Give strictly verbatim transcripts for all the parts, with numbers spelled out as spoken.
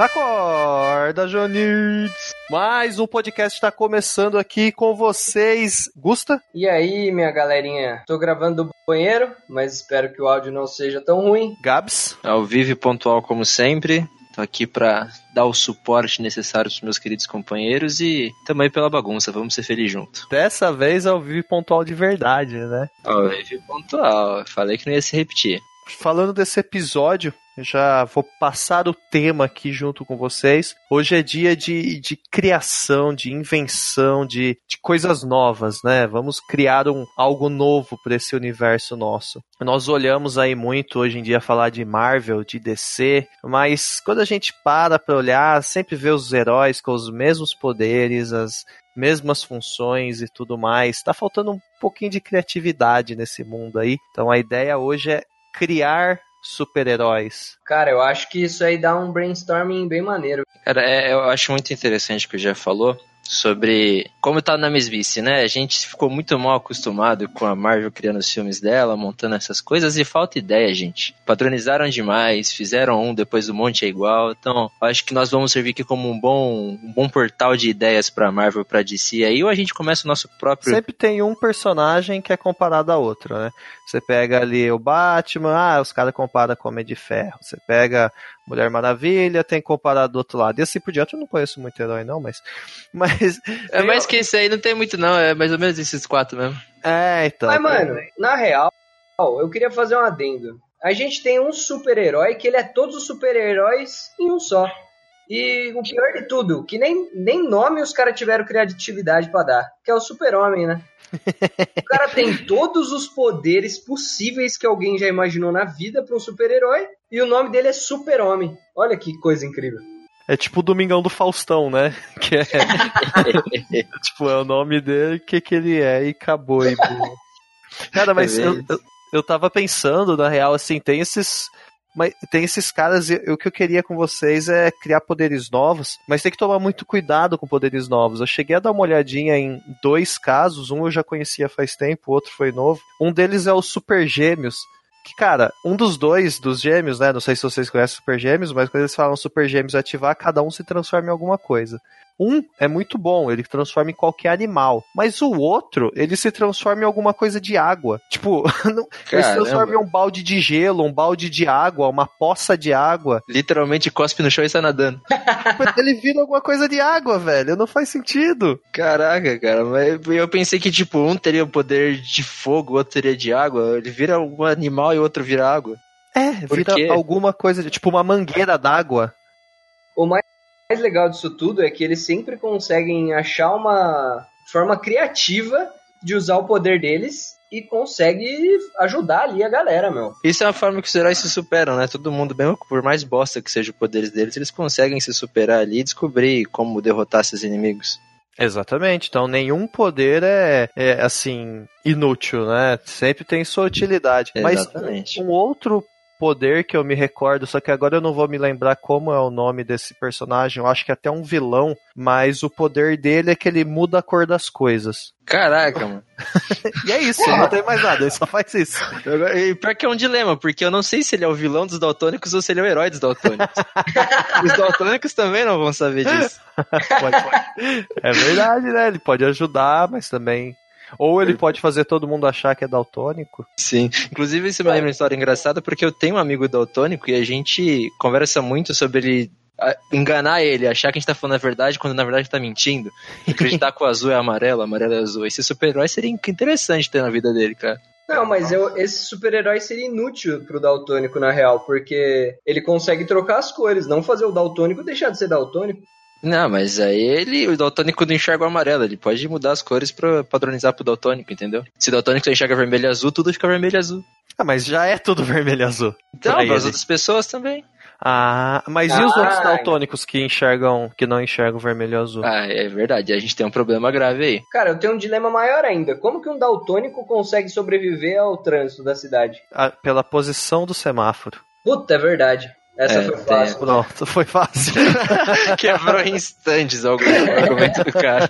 Acorda, Jonits! Mais um podcast está começando aqui com vocês. Gusta? E aí, minha galerinha? Tô gravando do banheiro, mas espero que o áudio não seja tão ruim. Gabs? Ao vivo e pontual como sempre. Tô aqui pra dar o suporte necessário pros meus queridos companheiros e também pela bagunça, vamos ser felizes junto. Dessa vez ao vivo e pontual de verdade, né? Ao vivo e pontual, falei que não ia se repetir. Falando desse episódio, eu já vou passar o tema aqui junto com vocês. Hoje é dia de, de criação, de invenção, de, de coisas novas, né? Vamos criar um, algo novo para esse universo nosso. Nós olhamos aí muito hoje em dia falar de Marvel, de D C, mas quando a gente para para olhar, sempre vê os heróis com os mesmos poderes, as mesmas funções e tudo mais. Tá faltando um pouquinho de criatividade nesse mundo aí. Então a ideia hoje é criar super-heróis. Cara, eu acho que isso aí dá um brainstorming bem maneiro. Cara, é, eu acho muito interessante o que o Jeff falou sobre como tá na mesmice, né? A gente ficou muito mal acostumado com a Marvel criando os filmes dela, montando essas coisas, e falta ideia, gente. Padronizaram demais, fizeram um, depois um monte é igual. Então, acho que nós vamos servir aqui como um bom, um bom portal de ideias pra Marvel, pra D C. Aí ou a gente começa o nosso próprio... Sempre tem um personagem que é comparado a outro, né? Você pega ali o Batman, ah, os caras comparam com o Homem de Ferro. Você pega Mulher Maravilha, tem comparado do outro lado. E assim por diante, eu não conheço muito herói não, mas... mas é mais que isso aí, não tem muito não, é mais ou menos esses quatro mesmo. É, então... Mas, mano, na real, eu queria fazer um adendo. A gente tem um super-herói que ele é todos os super-heróis em um só. E o pior de tudo, que nem, nem nome os caras tiveram criatividade pra dar, que é o Super-Homem, né? O cara tem todos os poderes possíveis que alguém já imaginou na vida pra um super-herói, e o nome dele é Super-Homem. Olha que coisa incrível. É tipo o Domingão do Faustão, né? Que é... tipo, é o nome dele, o que que ele é, e acabou. E... Cara, mas é eu, eu, eu tava pensando, na real, assim, tem esses... Mas tem esses caras, e o que eu queria com vocês é criar poderes novos, mas tem que tomar muito cuidado com poderes novos. Eu cheguei a dar uma olhadinha em dois casos, um eu já conhecia faz tempo, o outro foi novo. Um deles é o Super Gêmeos, que, cara, um dos dois, dos gêmeos, né, não sei se vocês conhecem Super Gêmeos, mas quando eles falam Super Gêmeos ativar, cada um se transforma em alguma coisa. Um é muito bom, ele transforma em qualquer animal. Mas o outro, ele se transforma em alguma coisa de água. Tipo, ele se transforma em um balde de gelo, um balde de água, uma poça de água. Literalmente cospe no chão e sai nadando. Ele vira alguma coisa de água, velho. Não faz sentido. Caraca, cara. Mas eu pensei que, tipo, um teria o poder de fogo, o outro teria de água. Ele vira um animal e o outro vira água. É, vira alguma coisa de... Tipo, uma mangueira d'água. O mais O mais legal disso tudo é que eles sempre conseguem achar uma forma criativa de usar o poder deles e consegue ajudar ali a galera, meu. Isso é uma forma que os heróis se superam, né? Todo mundo, mesmo por mais bosta que seja o poder deles, eles conseguem se superar ali e descobrir como derrotar seus inimigos. Exatamente, então nenhum poder é, é assim, inútil, né? Sempre tem sua utilidade. Exatamente. Mas um outro poder que eu me recordo, só que agora eu não vou me lembrar como é o nome desse personagem, eu acho que é até um vilão, mas o poder dele é que ele muda a cor das coisas. Caraca, mano. E é isso, não tem mais nada, ele só faz isso. E pior que é um dilema, porque eu não sei se ele é o vilão dos daltônicos ou se ele é o herói dos daltônicos. Os daltônicos também não vão saber disso. Pode, pode. É verdade, né? Ele pode ajudar, mas também... Ou ele pode fazer todo mundo achar que é daltônico. Sim. Inclusive, isso me lembra uma história engraçada, porque eu tenho um amigo daltônico e a gente conversa muito sobre ele enganar ele, achar que a gente tá falando a verdade quando na verdade tá mentindo. Acreditar que o azul é amarelo, amarelo é azul. Esse super-herói seria interessante ter na vida dele, cara. Não, mas eu, esse super-herói seria inútil pro daltônico, na real, porque ele consegue trocar as cores, não fazer o daltônico deixar de ser daltônico. Não, mas aí ele, o daltônico não enxerga o amarelo, ele pode mudar as cores pra padronizar pro daltônico, entendeu? Se o daltônico só enxerga vermelho e azul, tudo fica vermelho e azul. Ah, mas já é tudo vermelho e azul. Então, para as outras pessoas também. Ah, mas e os ah, outros daltônicos que enxergam, que não enxergam vermelho e azul? Ah, é verdade, a gente tem um problema grave aí. Cara, eu tenho um dilema maior ainda. Como que um daltônico consegue sobreviver ao trânsito da cidade? Ah, pela posição do semáforo. Puta, é verdade. Essa é, foi fácil. Pronto, foi fácil. Quebrou em instantes o argumento do cara.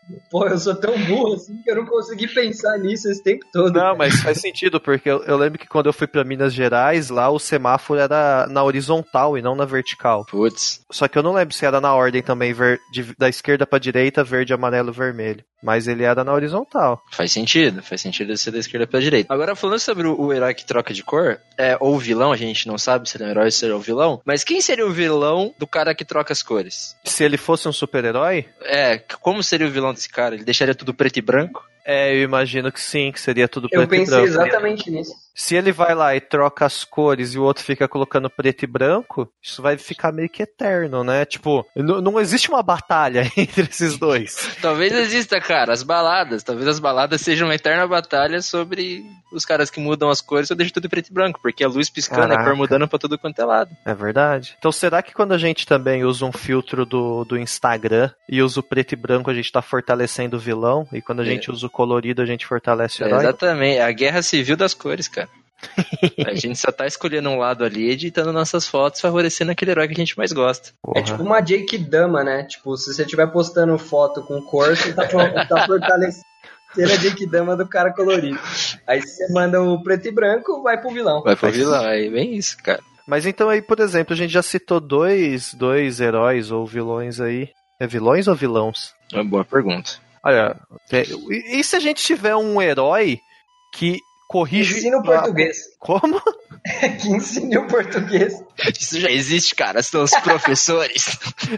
Pô, eu sou tão burro assim que eu não consegui pensar nisso esse tempo todo. Não, cara. mas faz sentido, porque eu, eu lembro que quando eu fui pra Minas Gerais, lá o semáforo era na horizontal e não na vertical. Putz. Só que eu não lembro se era na ordem também, ver, de, da esquerda pra direita, verde, amarelo, vermelho. Mas ele era na horizontal. Faz sentido, faz sentido ser da esquerda pra direita. Agora, falando sobre o, o herói que troca de cor, é, ou o vilão, a gente não sabe se ele é um herói ou se ele é um vilão, mas quem seria o vilão do cara que troca as cores? Se ele fosse um super-herói? É, como seria o vilão desse cara? Ele deixaria tudo preto e branco? É, eu imagino que sim, que seria tudo Eu preto e pensei branco. exatamente nisso. Se ele vai lá e troca as cores e o outro fica colocando preto e branco, isso vai ficar meio que eterno, né? Tipo, n- não existe uma batalha entre esses dois. Talvez exista, cara, as baladas. Talvez as baladas sejam uma eterna batalha sobre os caras que mudam as cores ou deixam tudo preto e branco, porque a luz piscando, Caraca. a cor mudando pra tudo quanto é lado. É verdade. Então será que quando a gente também usa um filtro do, do Instagram e usa o preto e branco, a gente tá fortalecendo o vilão? E quando a É. gente usa o colorido, a gente fortalece o É, herói? exatamente, é a guerra civil das cores, cara. A gente só tá escolhendo um lado ali, editando nossas fotos, favorecendo aquele herói que a gente mais gosta. Porra. É tipo uma Jake Dama, né? Tipo, se você estiver postando foto com cor, você tá, tá fortalecendo a Jake Dama do cara colorido. Aí se você manda o preto e branco, vai pro vilão. Vai pro vilão, é bem isso, cara. Mas então aí, por exemplo, a gente já citou dois, dois heróis ou vilões aí. É vilões ou vilãos? É uma boa pergunta. Olha, é, e, e se a gente tiver um herói que corrige... Ensina o português. Como? Que ensine o português. Isso já existe, cara, são os professores.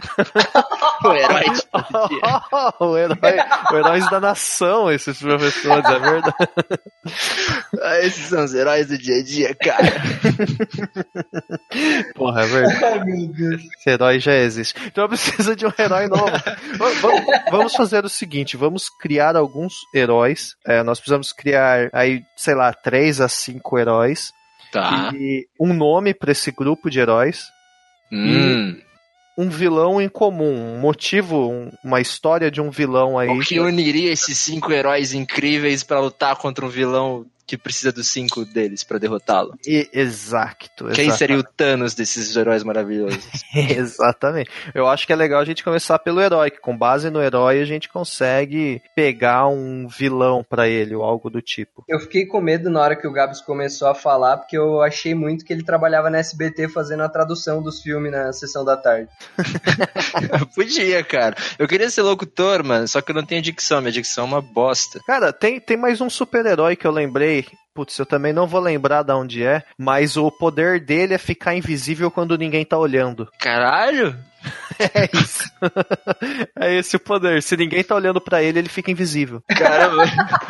O herói de todo dia. o herói, o heróis da nação, esses professores, é verdade. Ah, esses são os heróis do dia a dia, cara. Porra, é verdade. Ai, meu Deus. Esse herói já existe. Então precisa de um herói novo. Va- va- Vamos fazer o seguinte, vamos criar alguns heróis. É, nós precisamos criar aí, sei lá, três a cinco heróis. Tá. E um nome para esse grupo de heróis. Hum. Um vilão em comum, um motivo, um- uma história de um vilão aí. O que uniria esses cinco heróis incríveis pra lutar contra um vilão que precisa dos cinco deles pra derrotá-lo? E, exato. Quem exato. seria o Thanos desses heróis maravilhosos? Exatamente. Eu acho que é legal a gente começar pelo herói, que com base no herói a gente consegue pegar um vilão pra ele ou algo do tipo. Eu fiquei com medo na hora que o Gabs começou a falar, porque eu achei muito que ele trabalhava na S B T fazendo a tradução dos filmes na sessão da tarde. Podia, cara. Eu queria ser locutor, mano, só que eu não tenho dicção. Minha dicção é uma bosta. Cara, tem, tem mais um super-herói que eu lembrei. Putz, eu também não vou lembrar de onde é, mas o poder dele é ficar invisível quando ninguém tá olhando. Caralho? É isso. É esse o poder. Se ninguém tá olhando pra ele, ele fica invisível. Caramba.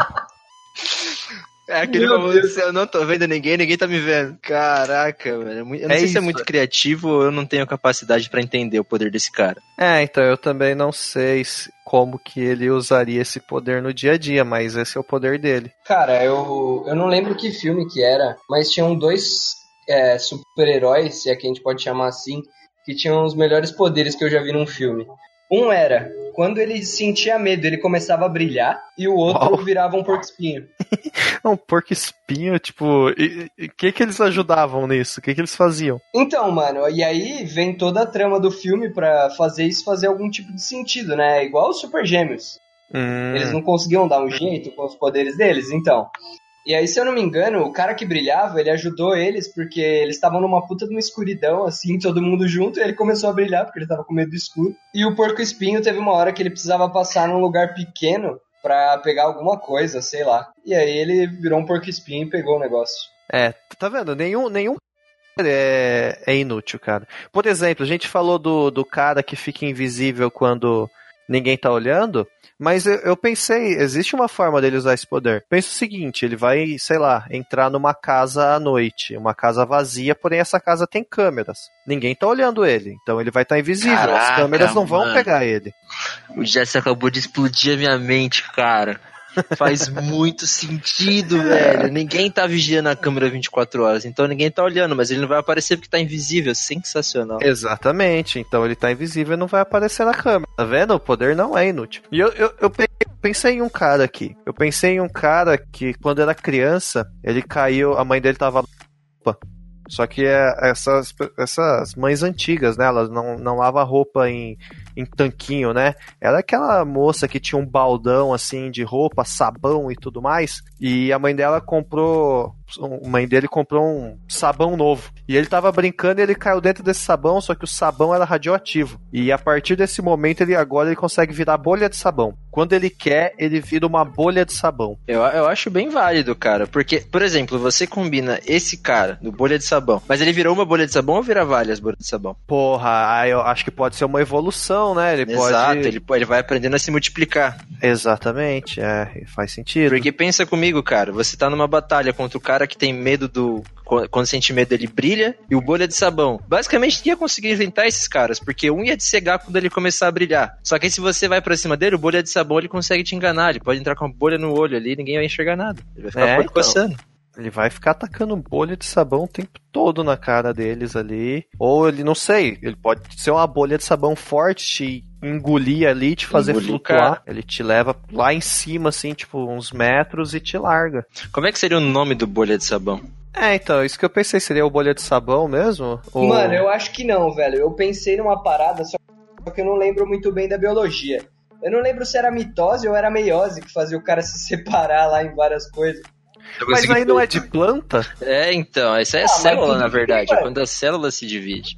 É aquele Meu famoso, se eu não tô vendo ninguém, ninguém tá me vendo. Caraca, velho. Eu não É sei se é isso. muito criativo ou eu não tenho capacidade pra entender o poder desse cara. É, então eu também não sei se- como que ele usaria esse poder no dia a dia, mas esse é o poder dele. Cara, eu, eu não lembro que filme que era, mas tinham dois é, super-heróis, se é que a gente pode chamar assim, que tinham os melhores poderes que eu já vi num filme. Um era, quando ele sentia medo, ele começava a brilhar, e o outro Uau. virava um porco-espinho. Um porco espinho, tipo, o que que eles ajudavam nisso? O que que eles faziam? Então, mano, e aí vem toda a trama do filme pra fazer isso fazer algum tipo de sentido, né? Igual os Super Gêmeos. Hum, Eles não conseguiam dar um jeito com os poderes deles, então. E aí, se eu não me engano, o cara que brilhava, ele ajudou eles porque eles estavam numa puta de uma escuridão, assim, todo mundo junto, e ele começou a brilhar porque ele tava com medo do escuro. E o porco-espinho teve uma hora que ele precisava passar num lugar pequeno pra pegar alguma coisa, sei lá. E aí ele virou um porco-espinho e pegou o negócio. É, tá vendo? Nenhum, nenhum é, é inútil, cara. Por exemplo, a gente falou do, do cara que fica invisível quando ninguém tá olhando, mas eu, eu pensei, existe uma forma dele usar esse poder. Pensa o seguinte, ele vai, sei lá, entrar numa casa à noite, uma casa vazia, porém essa casa tem câmeras. Ninguém tá olhando ele, então ele vai estar invisível, as Caraca, câmeras não vão mano. pegar ele. O Jesse acabou de explodir a minha mente, cara. Faz muito sentido, velho. Ninguém tá vigiando a câmera vinte e quatro horas, então ninguém tá olhando, mas ele não vai aparecer porque tá invisível. Sensacional. Exatamente, então ele tá invisível e não vai aparecer na câmera. Tá vendo? O poder não é inútil. E eu, eu, eu pe- pensei em um cara aqui. Eu pensei em um cara que, quando era criança, ele caiu, a mãe dele tava. Opa. Só que é essas, essas mães antigas, né? Elas não, não lavam roupa em, em tanquinho, né? Ela é aquela moça que tinha um baldão, assim, de roupa, sabão e tudo mais, e a mãe dela comprou... A mãe dele comprou um sabão novo. E ele tava brincando e ele caiu dentro desse sabão, só que o sabão era radioativo. E a partir desse momento, ele agora ele consegue virar bolha de sabão. Quando ele quer, ele vira uma bolha de sabão. Eu, eu acho bem válido, cara. Porque, por exemplo, você combina esse cara do bolha de sabão, mas ele virou uma bolha de sabão ou vira várias bolhas de sabão? Porra, aí eu acho que pode ser uma evolução, né? Ele Exato, pode... ele, ele vai aprendendo a se multiplicar. Exatamente, é, faz sentido. Porque pensa comigo, cara, você tá numa batalha contra o cara que tem medo do... Quando sente medo, ele brilha, e o bolha de sabão. Basicamente, ninguém ia conseguir enfrentar esses caras, porque um ia te cegar quando ele começar a brilhar. Só que aí, se você vai pra cima dele, o bolha de sabão, ele consegue te enganar. Ele pode entrar com uma bolha no olho ali, ninguém vai enxergar nada. Ele vai ficar É, é, coçando. Então. Ele vai ficar atacando bolha de sabão o tempo todo na cara deles ali. Ou ele, não sei, ele pode ser uma bolha de sabão forte, te engolir ali, te fazer Engolir, flutuar. cara. Ele te leva lá em cima, assim, tipo, uns metros e te larga. Como é que seria o nome do bolha de sabão? É, então, isso que eu pensei, seria o bolha de sabão mesmo? Ou... Mano, eu acho que não, velho. Eu pensei numa parada, só que eu não lembro muito bem da biologia. Eu não lembro se era mitose ou era meiose que fazia o cara se separar lá em várias coisas. Mas aí não é de planta? É, então, essa é a Ah, célula, mas na verdade, é bem, quando a célula se divide.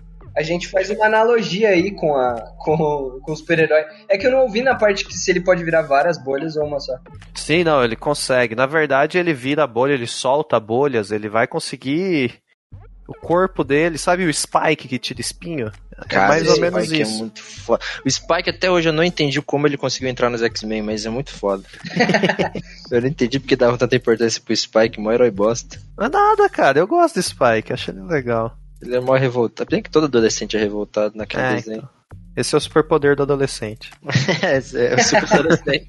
A gente faz uma analogia aí com, a, com, com o super-herói. É que eu não ouvi na parte que se ele pode virar várias bolhas ou uma só. Sim, não, ele consegue. Na verdade, ele vira a bolha, ele solta bolhas, ele vai conseguir... O corpo dele, sabe o Spike que tira espinho? Cara, é mais ou menos Spike isso. É muito foda. O Spike até hoje eu não entendi como ele conseguiu entrar nos X-Men, mas é muito foda. Eu não entendi porque dava tanta importância pro Spike, mó herói bosta. Não é nada, cara. Eu gosto do Spike, acho ele legal. Ele é mó revoltado. Bem que todo adolescente é revoltado naquele É, desenho. então. Esse é o superpoder do adolescente. é, é o super adolescente.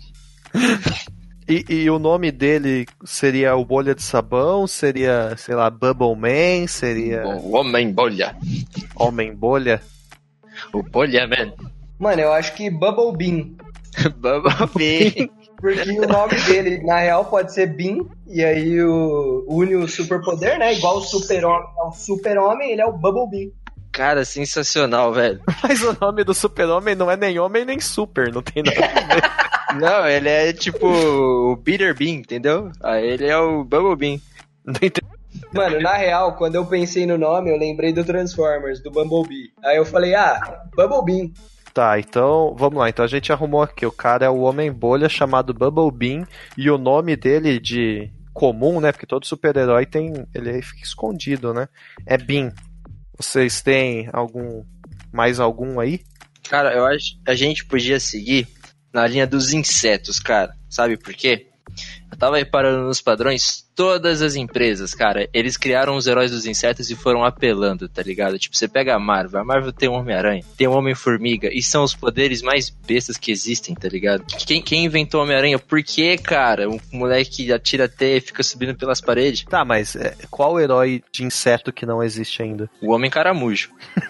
E, e o nome dele seria o Bolha de Sabão? Seria, sei lá, Bubble Man? Seria... O Homem Bolha. Homem Bolha? O Bolha Man. Mano, eu acho que Bubble Bean. Bubble Bean. Porque o nome dele, na real, pode ser Bean. E aí o, une o superpoder, né? Igual o super-homem é o super-homem, ele é o Bubble Bean. Cara, sensacional, velho. Mas o nome do super-homem não é nem homem nem super, não tem nada a ver. Não, ele é tipo o Peter Bean, entendeu? Aí ele é o Bubble Bean. Não entendi. Mano, na real, quando eu pensei no nome, eu lembrei do Transformers, do Bumblebee. Aí eu falei, ah, Bubble Bean. Tá, então, vamos lá. Então a gente arrumou aqui. O cara é o Homem Bolha chamado Bubble Bean. E o nome dele de comum, né? Porque todo super-herói tem... Ele fica escondido, né? É Bean. Vocês têm algum... Mais algum aí? Cara, eu acho que a gente podia seguir na linha dos insetos, cara. Sabe por quê? Eu tava reparando nos padrões, todas as empresas, cara, eles criaram os heróis dos insetos e foram apelando, tá ligado? Tipo, você pega a Marvel, a Marvel tem o Homem-Aranha, tem o Homem-Formiga, e são os poderes mais bestas que existem, tá ligado? Quem, quem inventou o Homem-Aranha? Por que, cara? Um moleque atira teia e fica subindo pelas paredes? Tá, mas é, qual herói de inseto que não existe ainda? O Homem-Caramujo.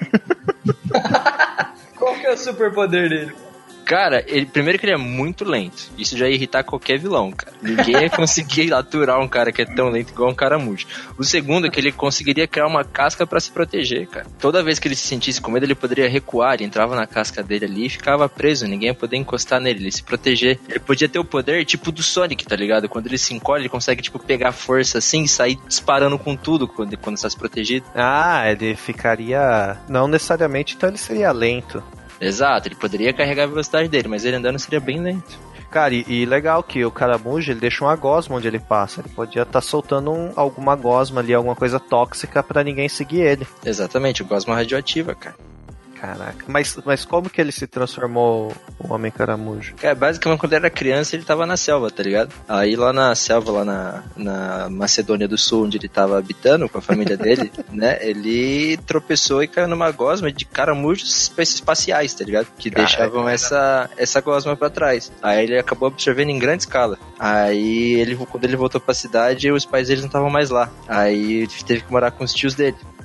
Qual que é o superpoder dele? Cara, ele, primeiro que ele é muito lento. Isso já ia irritar qualquer vilão, cara. Ninguém ia conseguir aturar um cara que é tão lento igual um caramujo. O segundo é que ele conseguiria criar uma casca pra se proteger, cara. Toda vez que ele se sentisse com medo, ele poderia recuar. Ele entrava na casca dele ali e ficava preso. Ninguém ia poder encostar nele, ele se proteger. Ele podia ter o poder tipo do Sonic, tá ligado? Quando ele se encolhe, ele consegue tipo pegar força assim e sair disparando com tudo quando, quando está se protegido. Ah, ele ficaria... Não necessariamente, então ele seria lento. Exato, ele poderia carregar a velocidade dele, mas ele andando seria bem lento. Cara, e, e legal que o caramujo, ele deixa uma gosma onde ele passa. Ele podia estar tá soltando um, alguma gosma ali, alguma coisa tóxica pra ninguém seguir ele. Exatamente, gosma radioativa, cara. Caraca, mas, mas como que ele se transformou o Homem Caramujo? É, basicamente quando ele era criança ele tava na selva, tá ligado? Aí lá na selva, lá na, na Macedônia do Sul, onde ele tava habitando com a família dele, né? Ele tropeçou e caiu numa gosma de caramujos espaciais, tá ligado? Que Caraca, deixavam essa, essa gosma pra trás. Aí ele acabou absorvendo em grande escala. Aí ele, quando ele voltou pra cidade, os pais dele não estavam mais lá. Aí ele teve que morar com os tios dele.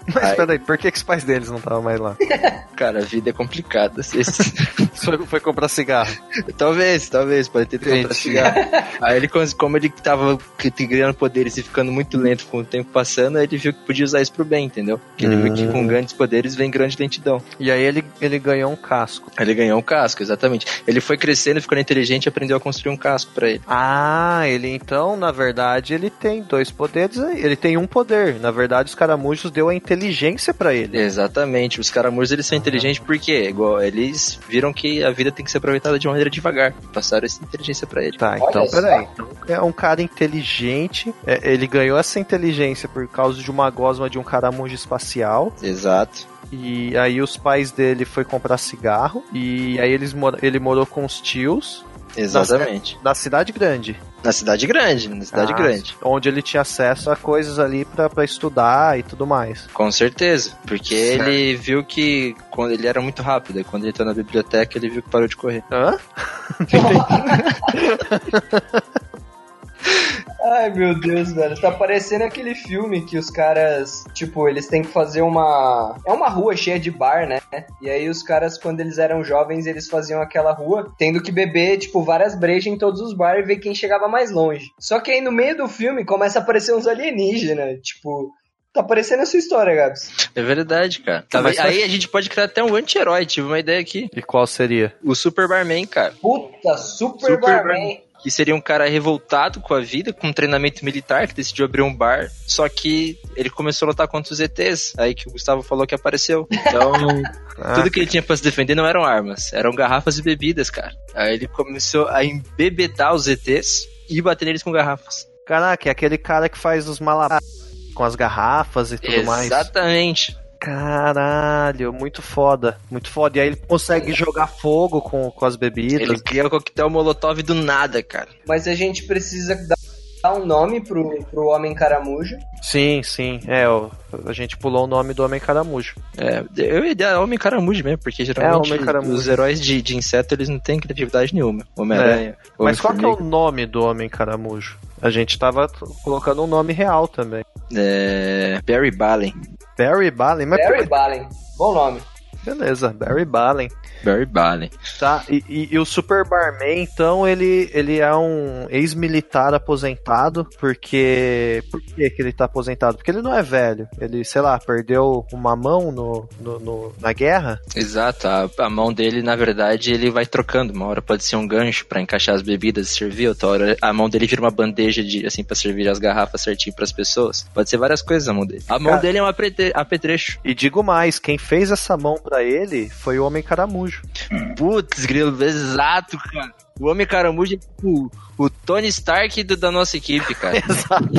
Mas aí... peraí, por que, que os pais deles não estavam mais lá? Cara, a vida é complicada. foi, foi comprar cigarro? Talvez, talvez, pode ter ido comprar cigarro. Aí ele, como ele tava ganhando poderes e ficando muito lento com o tempo passando, aí ele viu que podia usar isso pro bem, entendeu? Porque ele hum. viu que com grandes poderes vem grande lentidão. E aí ele, ele ganhou um casco. Ele ganhou um casco, exatamente. Ele foi crescendo, ficando inteligente e aprendeu a construir um casco pra ele. Ah, ele então, na verdade, ele tem dois poderes aí. Ele tem um poder. Na verdade, os caramujos deu a inteligência pra ele. Exatamente. Os caramujos, eles são ah. inteligentes porque, igual, eles viram que a vida tem que ser aproveitada de uma maneira devagar. Passaram essa inteligência pra ele. Tá, então, peraí. Então, é um cara inteligente. É, ele ganhou essa inteligência por causa de uma gosma de um caramujo espacial. Exato. E aí os pais dele foi comprar cigarro. E aí eles mor- ele morou com os tios. Exatamente. Na, na cidade grande. Na cidade grande, na cidade ah, grande. Onde ele tinha acesso a coisas ali pra, pra estudar e tudo mais. Com certeza. Porque certo. Ele viu que quando ele era muito rápido. E quando ele entrou na biblioteca, ele viu que parou de correr. Hã? Ai, meu Deus, velho. Tá parecendo aquele filme que os caras, tipo, eles têm que fazer uma... É uma rua cheia de bar, né? E aí os caras, quando eles eram jovens, eles faziam aquela rua tendo que beber, tipo, várias brejas em todos os bares e ver quem chegava mais longe. Só que aí no meio do filme começa a aparecer uns alienígenas, tipo... Tá parecendo essa história, Gabs. É verdade, cara. Tá, mas aí a gente pode criar até um anti-herói. Tive uma ideia aqui. E qual seria? O Super Barman, cara. Puta, Super, Super Barman. Barman. Que seria um cara revoltado com a vida, com um treinamento militar, que decidiu abrir um bar, só que ele começou a lutar contra os E Tês, aí que o Gustavo falou que apareceu. Então, ah, tudo que ele tinha pra se defender não eram armas, eram garrafas e bebidas, cara. Aí ele começou a embebedar os E Tês e bater neles com garrafas. Caraca, é aquele cara que faz os malabares com as garrafas e tudo Exatamente. mais. Exatamente. Caralho, muito foda, muito foda. E aí ele consegue jogar fogo com, com as bebidas. Ele cria o coquetel molotov do nada, cara. Mas a gente precisa dar um nome pro, pro Homem Caramujo. Sim, sim, é, ó, a gente pulou o nome do Homem Caramujo. É, eu ia dar Homem Caramujo mesmo, porque geralmente é, os heróis de, de inseto, eles não têm criatividade nenhuma. Homem-Aranha. É. Mas qual que é o nome do Homem Caramujo? A gente tava colocando um nome real também. É... Barry Balin. Barry Balin? Mas Barry Balin, bom nome. Beleza, Barry Balin. Barry Balin. Tá, e, e, e o Super Barman, então, ele, ele é um ex-militar aposentado, porque... Por que que ele tá aposentado? Porque ele não é velho. Ele, sei lá, perdeu uma mão no, no, no, na guerra. Exato, a, a mão dele, na verdade, ele vai trocando. Uma hora pode ser um gancho pra encaixar as bebidas e servir, outra hora a mão dele vira uma bandeja de, assim, pra servir as garrafas certinho pras pessoas. Pode ser várias coisas a mão dele. A mão Cara, dele é um apete, apetrecho. E digo mais, quem fez essa mão pra ele foi o Homem Caramujo. Putz, grilo, exato, cara. O Homem Caramujo é tipo o Tony Stark do, da nossa equipe, cara. Exato.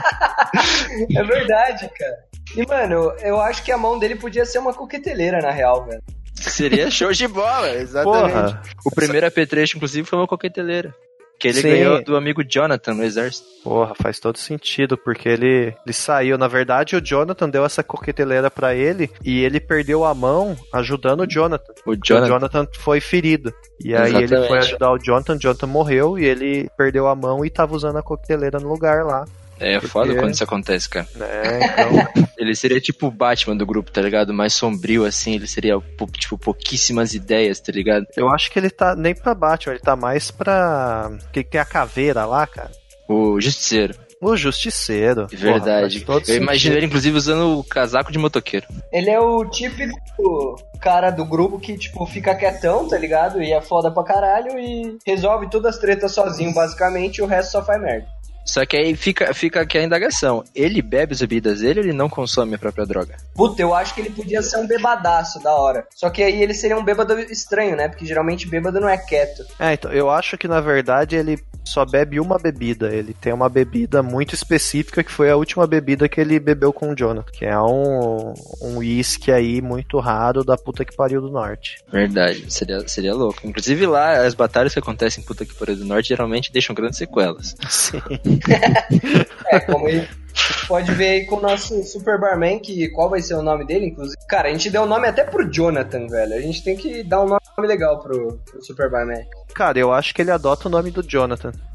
É verdade, cara. E, mano, eu acho que a mão dele podia ser uma coqueteleira, na real, velho. Seria show de bola, exatamente. Porra. O primeiro apetrecho, inclusive, foi uma coqueteleira. Que ele Sim. ganhou do amigo Jonathan no exército. Porra, faz todo sentido, porque ele, ele saiu. Na verdade, o Jonathan deu essa coqueteleira pra ele e ele perdeu a mão ajudando o Jonathan. O Jonathan, o Jonathan foi ferido. E aí Exatamente. Ele foi ajudar o Jonathan, o Jonathan morreu e ele perdeu a mão e tava usando a coqueteleira no lugar lá. É porque... foda quando isso acontece, cara. É, então... Ele seria tipo o Batman do grupo, tá ligado? Mais sombrio, assim, ele seria, tipo, pouquíssimas ideias, tá ligado? Eu acho que ele tá nem pra Batman, ele tá mais pra... que tem a caveira lá, cara. O Justiceiro. O Justiceiro. Verdade. Porra, eu imagino ele, inclusive, usando o casaco de motoqueiro. Ele é o típico cara do grupo que, tipo, fica quietão, tá ligado? E é foda pra caralho e resolve todas as tretas sozinho, basicamente, e o resto só faz merda. Só que aí fica, fica aqui a indagação. Ele bebe as bebidas dele ou ele não consome a própria droga? Puta, eu acho que ele podia ser um bebadaço da hora. Só que aí ele seria um bêbado estranho, né? Porque geralmente bêbado não é quieto. É, então, eu acho que na verdade ele só bebe uma bebida. Ele tem uma bebida muito específica que foi a última bebida que ele bebeu com o Jonathan. Que é um um uísque aí muito raro da puta que pariu do norte. Verdade, seria, seria louco. Inclusive lá, as batalhas que acontecem em puta que pariu do norte geralmente deixam grandes sequelas. Sim. É, como ele pode ver aí com o nosso Super Barman, que qual vai ser o nome dele, inclusive. Cara, a gente deu o nome até pro Jonathan, velho. A gente tem que dar um nome legal pro, pro Super Barman. Cara, eu acho que ele adota o nome do Jonathan.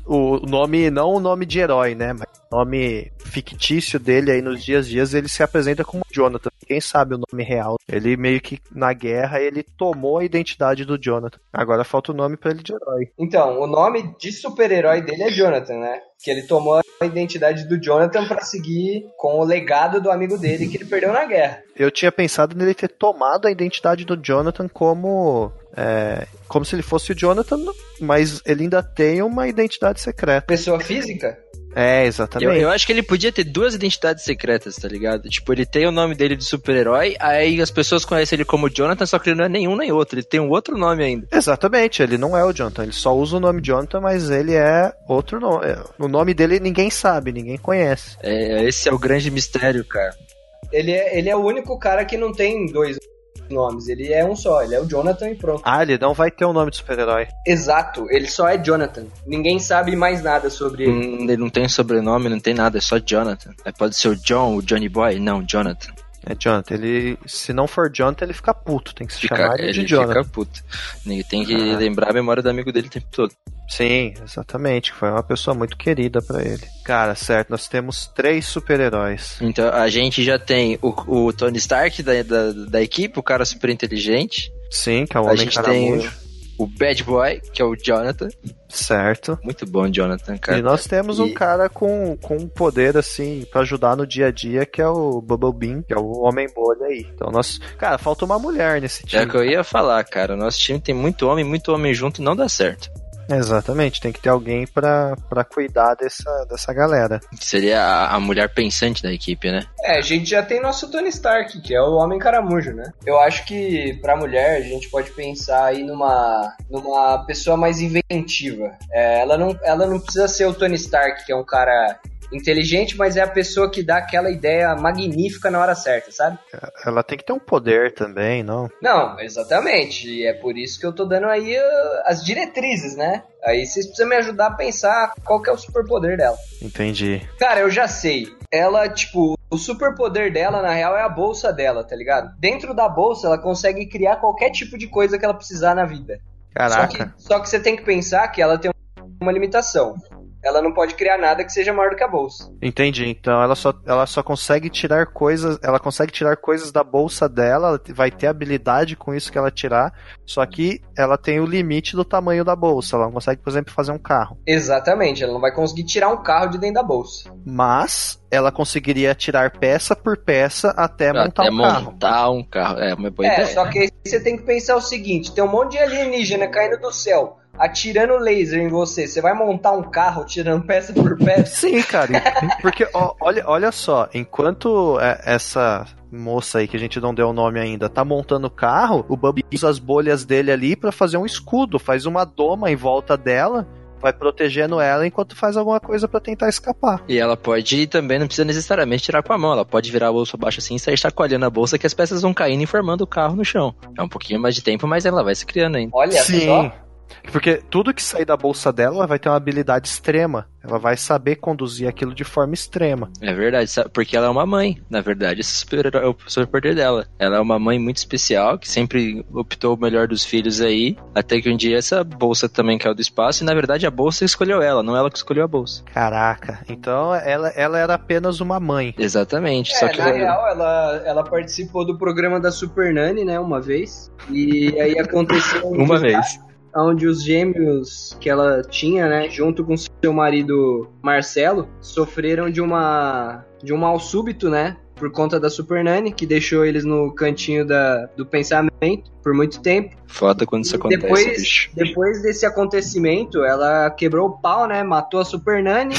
o nome, não o nome de herói, né? Mas o nome fictício dele aí nos dias a dias, ele se apresenta como Jonathan. Quem sabe o nome real? Ele meio que na guerra, ele tomou a identidade do Jonathan. Agora falta o nome pra ele de herói. Então, o nome de super-herói dele é Jonathan, né? Que ele tomou a identidade do Jonathan pra seguir com o legado do amigo dele que ele perdeu na guerra. Eu tinha pensado nele ter tomado a identidade do Jonathan como... É, como se ele fosse o Jonathan, mas ele ainda tem uma identidade secreta. Pessoa física? É, exatamente. Eu, eu acho que ele podia ter duas identidades secretas, tá ligado? Tipo, ele tem o nome dele de super-herói, aí as pessoas conhecem ele como Jonathan, só que ele não é nenhum nem outro, ele tem um outro nome ainda. Exatamente, ele não é o Jonathan, ele só usa o nome Jonathan, mas ele é outro nome. O nome dele ninguém sabe, ninguém conhece. É, esse é o grande mistério, cara. Ele é, ele é o único cara que não tem dois nomes, ele é um só, ele é o Jonathan e pronto. Ah, ele não vai ter um nome de super-herói. Exato, ele só é Jonathan. Ninguém sabe mais nada sobre ele. Hum, ele não tem sobrenome, não tem nada, é só Jonathan. É, pode ser o John, o Johnny Boy, não, Jonathan. É Jonathan, ele, se não for Jonathan, ele fica puto, tem que se Fica, chamar ele de ele Jonathan. Ele fica puto. Ele tem que Ah. lembrar a memória do amigo dele o tempo todo. Sim, exatamente, foi uma pessoa muito querida pra ele. Cara, certo, nós temos três super-heróis. Então a gente já tem o, o Tony Stark da, da, da equipe, o cara super inteligente. Sim, que é o A Homem gente tem Caramujo. o, o Bad Boy, que é o Jonathan. Certo. Muito bom, Jonathan, cara. E nós temos um E- cara com, com um poder, assim, pra ajudar no dia a dia, que é o Bubble Bean, que é o Homem Bolha aí. Então nós... Cara, falta uma mulher nesse time. É o que eu ia falar, cara. O nosso time tem muito homem, muito homem junto, não dá certo. Exatamente, tem que ter alguém pra, pra cuidar dessa, dessa galera. Seria a, a mulher pensante da equipe, né? É, a gente já tem nosso Tony Stark, que é o Homem Caramujo, né? Eu acho que pra mulher a gente pode pensar aí numa, numa pessoa mais inventiva. É, ela, não, ela não precisa ser o Tony Stark, que é um cara inteligente, mas é a pessoa que dá aquela ideia magnífica na hora certa, sabe? Ela tem que ter um poder também, não? Não, exatamente. E é por isso que eu tô dando aí uh, as diretrizes, né? Aí vocês precisam me ajudar a pensar qual que é o superpoder dela. Entendi. Cara, eu já sei. Ela, tipo, o superpoder dela, na real, é a bolsa dela, tá ligado? Dentro da bolsa, ela consegue criar qualquer tipo de coisa que ela precisar na vida. Caraca. Só que, só que você tem que pensar que ela tem uma limitação. Ela não pode criar nada que seja maior do que a bolsa. Entendi. Então ela só, ela só consegue tirar coisas. Ela consegue tirar coisas da bolsa dela. Ela vai ter habilidade com isso que ela tirar. Só que ela tem o limite do tamanho da bolsa. Ela não consegue, por exemplo, fazer um carro. Exatamente, ela não vai conseguir tirar um carro de dentro da bolsa. Mas ela conseguiria tirar peça por peça até montar Até um carro. montar um carro. É uma boa É, ideia. só que aí você tem que pensar o seguinte: tem um monte de alienígena caindo do céu, atirando laser em você. Você vai montar um carro tirando peça por peça? Sim, cara. Porque ó, olha, olha só, enquanto é, essa moça aí que a gente não deu o nome ainda tá montando o carro, o Bubby usa as bolhas dele ali pra fazer um escudo, faz uma doma em volta dela, vai protegendo ela enquanto faz alguma coisa pra tentar escapar. E ela pode também, não precisa necessariamente tirar com a mão, ela pode virar a bolsa abaixo assim e sair chacoalhando a bolsa que as peças vão caindo e formando o carro no chão. É um pouquinho mais de tempo, mas ela vai se criando ainda. Olha Sim. só. Porque tudo que sair da bolsa dela ela vai ter uma habilidade extrema. Ela vai saber conduzir aquilo de forma extrema. É verdade, sabe? Porque ela é uma mãe, na verdade, esse super é o superpoder dela. Ela é uma mãe muito especial, que sempre optou o melhor dos filhos aí, até que um dia essa bolsa também caiu do espaço, e na verdade a bolsa escolheu ela, não ela que escolheu a bolsa. Caraca, então ela, ela era apenas uma mãe. Exatamente, É, só que na ela... real, ela, ela participou do programa da Super Nani, né, uma vez. E aí aconteceu um uma desastre, vez. onde os gêmeos que ela tinha, né, junto com seu marido Marcelo, sofreram de uma de um mal súbito, né, por conta da Super Nani, que deixou eles no cantinho da, do pensamento por muito tempo. Foda quando isso E acontece, depois, bicho. depois desse acontecimento, ela quebrou o pau, né, matou a Super Nani.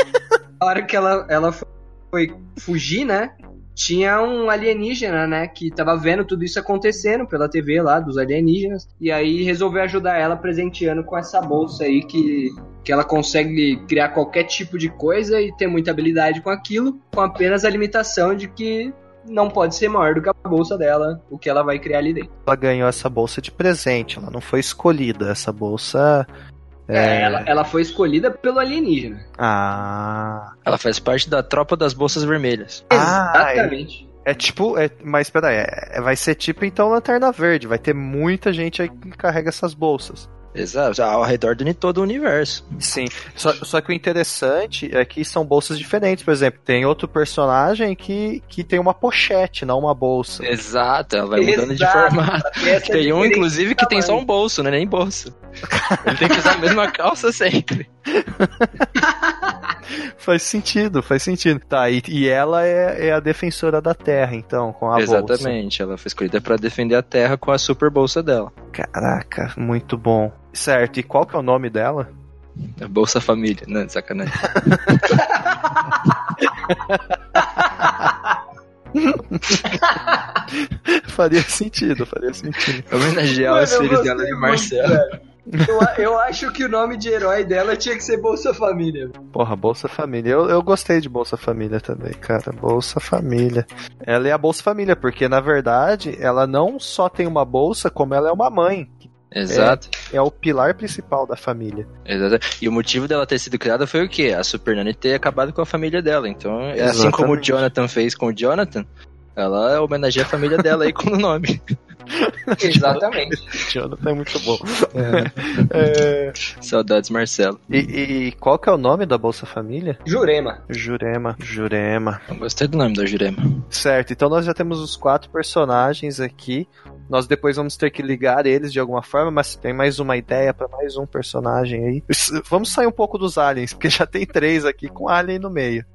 A hora que ela, ela foi fugir, né, tinha um alienígena, né, que tava vendo tudo isso acontecendo pela T V lá, dos alienígenas, e aí resolveu ajudar ela presenteando com essa bolsa aí que, que ela consegue criar qualquer tipo de coisa e ter muita habilidade com aquilo, com apenas a limitação de que não pode ser maior do que a bolsa dela, o que ela vai criar ali dentro. Ela ganhou essa bolsa de presente, ela não foi escolhida. Essa bolsa... É, É... ela, ela foi escolhida pelo alienígena. Ah... Ela faz parte da tropa das bolsas vermelhas. Ah, Exatamente. É tipo, é, mas peraí, é, vai ser tipo então Lanterna Verde, vai ter muita gente aí que carrega essas bolsas. Exato, ao redor de todo o universo. Sim, só, só que o interessante é que são bolsas diferentes. Por exemplo, tem outro personagem que, que tem uma pochete, não uma bolsa. Exato, ela vai mudando de formato. Tem um, inclusive, que tem só um bolso, não é nem bolsa. Ele tem que usar a mesma calça sempre. Faz sentido, faz sentido. Tá, e, e ela é, é a defensora da Terra, então, com a Exatamente, bolsa. Exatamente, ela foi escolhida pra defender a Terra com a super bolsa dela. Caraca, muito bom. Certo, e qual que é o nome dela? A Bolsa Família, não, sacanagem. Faria sentido, faria sentido. Homenagear os filhos dela de Marcelo. Eu, eu acho que o nome de herói dela tinha que ser Bolsa Família. Porra, Bolsa Família. Eu, eu gostei de Bolsa Família também, cara. Bolsa Família. Ela é a Bolsa Família, porque na verdade ela não só tem uma bolsa, como ela é uma mãe. Exato. É, é o pilar principal da família. Exato. E o motivo dela ter sido criada foi o quê? A Super Nanny ter acabado com a família dela. Então, Exatamente. Assim como o Jonathan fez com o Jonathan, ela homenageia a família dela aí com o nome. Exatamente. Jonathan é muito bom. É. É... Saudades, Marcelo. E, e qual que é o nome da Bolsa Família? Jurema. Jurema. Jurema. Eu gostei do nome da Jurema. Certo, então nós já temos os quatro personagens aqui. Nós depois vamos ter que ligar eles de alguma forma, mas tem mais uma ideia pra mais um personagem aí. Vamos sair um pouco dos aliens, porque já tem três aqui com alien no meio.